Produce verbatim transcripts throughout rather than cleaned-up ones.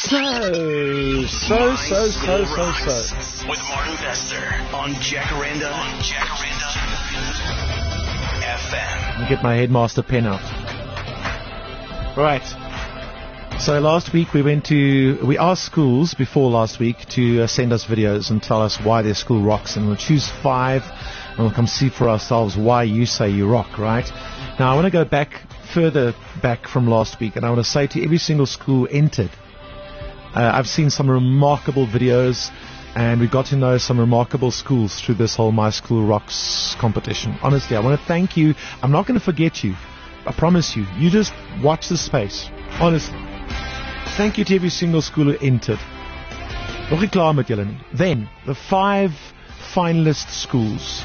So, so, so, so, so, so. With Martin Bester on Jacaranda, on Jacaranda F M. Let me get my headmaster pen out. Right. So last week we went to, we asked schools before last week to uh, send us videos and tell us why their school rocks, and we'll choose five and we'll come see for ourselves why you say you rock, right? Now I want to go back, further back from last week, and I want to say to every single school entered, uh, I've seen some remarkable videos, and we got to know some remarkable schools through this whole My School Rocks competition. Honestly, I want to thank you. I'm not going to forget you. I promise you. You just watch the space. Honestly. Thank you to every single school who entered. Nog nie klaar met julle nie. Then, the five finalist schools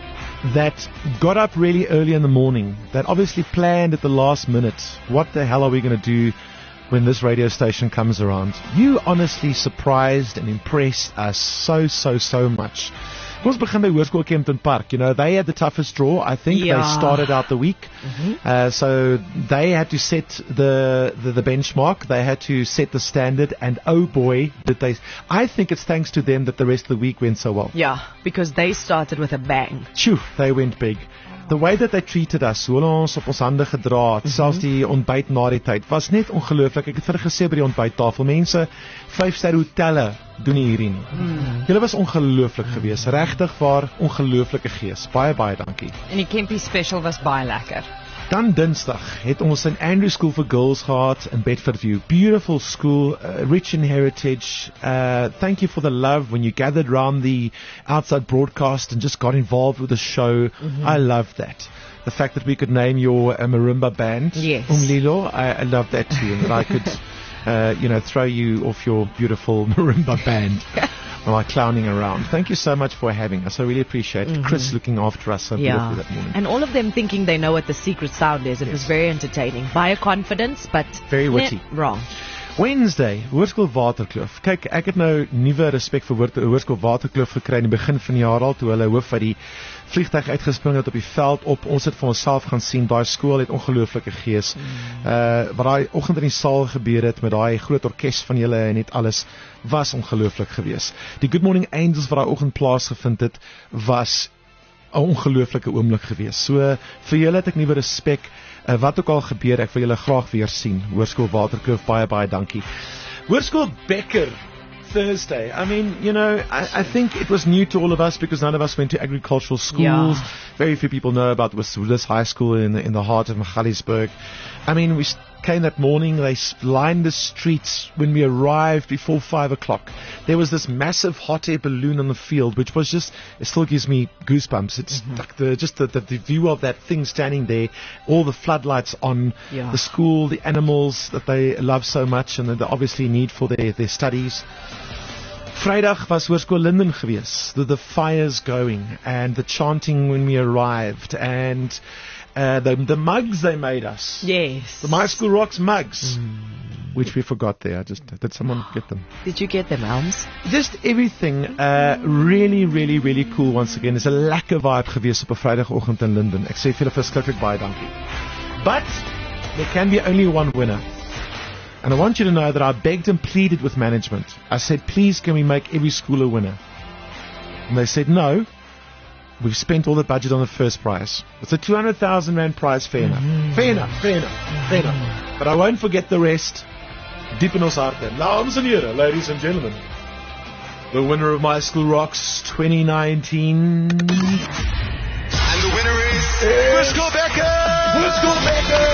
that got up really early in the morning, that obviously planned at the last minute, what the hell are we going to do when this radio station comes around? You honestly surprised and impressed us so, so, so much. Ons begin by Hoërskool Kempton Park. You know, they had the toughest draw. I think yeah. they started out the week. Mm-hmm. Uh, so they had to set the, the, the benchmark. They had to set the standard. And oh boy, did they. I think it's thanks to them that the rest of the week went so well. Yeah, because they started with a bang. Phew, they went big. The way that they treated us, hoe hulle ons op ons hande gedra het, mm-hmm. selfs die ontbyt na die tyd, was net ongelooflik. Ek het vir gesê by die ontbyttafel, mense, vyf-ster hotelle doen nie hierdie nie. Mm. Julle was ongelooflik geweest, regtig waar ongelooflike gees. Baie baie dankie. En die Kempie special was baie lekker. Dan Dinsdag het ons Saint Andrew School for Girls gehad in Bedfordview. Beautiful school, uh, rich in heritage. Uh, thank you for the love when you gathered around the outside broadcast and just got involved with the show. Mm-hmm. I love that. The fact that we could name your uh, marimba band, yes. Umlilo, I, I love that too. And that I could, uh, you know, throw you off your beautiful marimba band. While clowning around. Thank you so much for having us. I really appreciate it. Mm-hmm. Chris looking after us so yeah. beautifully that morning. And all of them thinking they know what the secret sound is. It yes. was very entertaining. Baie confidence, but very witty. Eh, wrong. Wednesday, Hoërskool Waterkloof. Kyk, ek het nou nuwe respek vir Hoërskool Waterkloof gekry in die begin van die jaar al, toe hulle hoof uit die vliegtuig uitgespring het op die veld op. Ons het vir onsself gaan sien, daai skool het ongelooflike gees. Mm. Uh, wat daai oggend in die saal gebeur het met daai groot orkes van julle en net alles, was ongelooflik geweest. Die Good Morning Angels wat daai oggend plaasgevind het, was 'n ongelooflike oomblik geweest. So vir julle het ek nuwe respek. Uh, wat ook al gebeur, ek wil julle graag weer sien. Hoërskool Waterkloof, baie baie dankie. Hoërskool Becker, Thursday. I mean, you know, I, I think it was new to all of us because none of us went to agricultural schools. Yeah. Very few people know about Willis High School in the, in the heart of Magaliesburg. I mean, we came that morning, they lined the streets when we arrived before five o'clock. There was this massive hot air balloon on the field, which was just, it still gives me goosebumps. It's mm-hmm. like the, just the, the, the view of that thing standing there, all the floodlights on yeah. the school, the animals that they love so much and that they obviously need for their, their studies. Vrydag was Hoërskool Linden geweest, the, the fires going and the chanting when we arrived and uh, the, the mugs they made us. Yes. The My School Rocks mugs, mm. which we forgot there. I just did someone get them? Did you get them, Elms? Just everything uh, really, really, really cool once again. It's a lekker vibe geweest op 'n Vrydagoggend in Linden. Ek sê vir julle verskriklik baie dankie. But there can be only one winner. And I want you to know that I begged and pleaded with management. I said, please, can we make every school a winner? And they said, no. We've spent all the budget on the first prize. It's a two hundred thousand rand prize, fair enough. Mm-hmm. Fair enough, fair enough, mm-hmm. fair enough. But I won't forget the rest. Deep in ons harte. Dames en here, ladies and gentlemen. The winner of My School Rocks twenty nineteen. And the winner is Hoërskool Becker! Hoërskool Becker!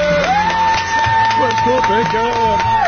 Hoërskool Becker!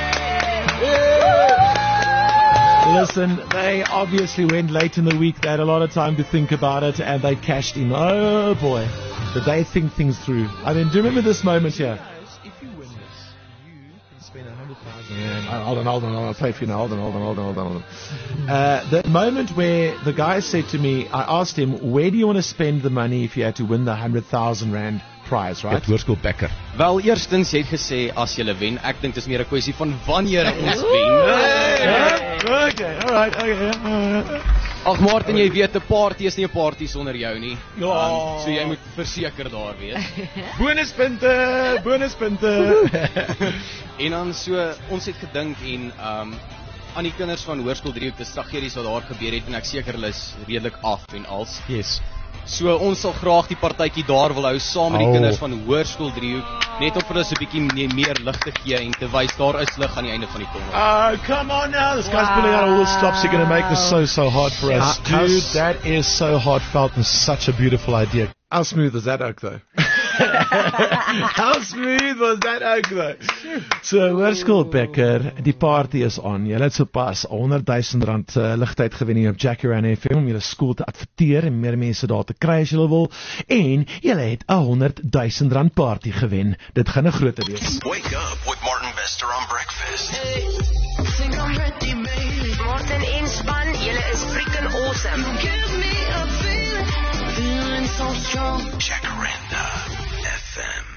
Listen, they obviously went late in the week. They had a lot of time to think about it, and they cashed in. Oh boy, did they think things through. I mean, do you remember this moment here? If you win this, you can spend one hundred thousand rand. Hold on, hold on, I'll pay for you now. Hold on, hold on, hold on, hold on. Hold on. Uh, the moment where the guy said to me, I asked him, where do you want to spend the money if you had to win the one hundred thousand rand prize, right? Hoërskool Becker. Wel, eerstens, jy het gesê, as jy wen, ek dink dit is meer 'n kwessie van wanneer ons wen. Hey! Okay, alright, okay. Ag Martin, jy weet 'n party is nie 'n party sonder jou nie. Ja. Um, so jy moet verseker daar wees. Bonuspunte, bonuspunte. En dan so, ons het gedink en um, aan die kinders van Hoërskool Driehoek, dis tragedies wat daar gebeur het en ek seker hulle is redelik af en als. Yes. So ons sal graag die partytjie daar wil hou saam met die Oh. kinders van Hoërskool Driehoek, net om vir hulle so 'n bietjie meer, meer lig te gee en te wys daar is lig aan die einde van die tunnel. Oh, come on now. This guy's pulling out all the stops. You're going to make this so, so hard for us. How- Dude, how's- that is so heartfelt and such a beautiful idea. How smooth is that oak, though? How smooth was that oak, though? So, Hoërskool Becker, die party is on. Julle het sopas honderdduisend rand uh, ligtyd gewen hier op Jacaranda F M om julle skool te adverteer en meer mense daar te kry as julle wil. En julle het 'n honderdduisend rand party gewen. Dit gaan 'n groot wees. Wake up with Martin Bester on breakfast. Martin en span, julle is freaking awesome. Give me a feeling, feeling so strong. Jacaranda F M.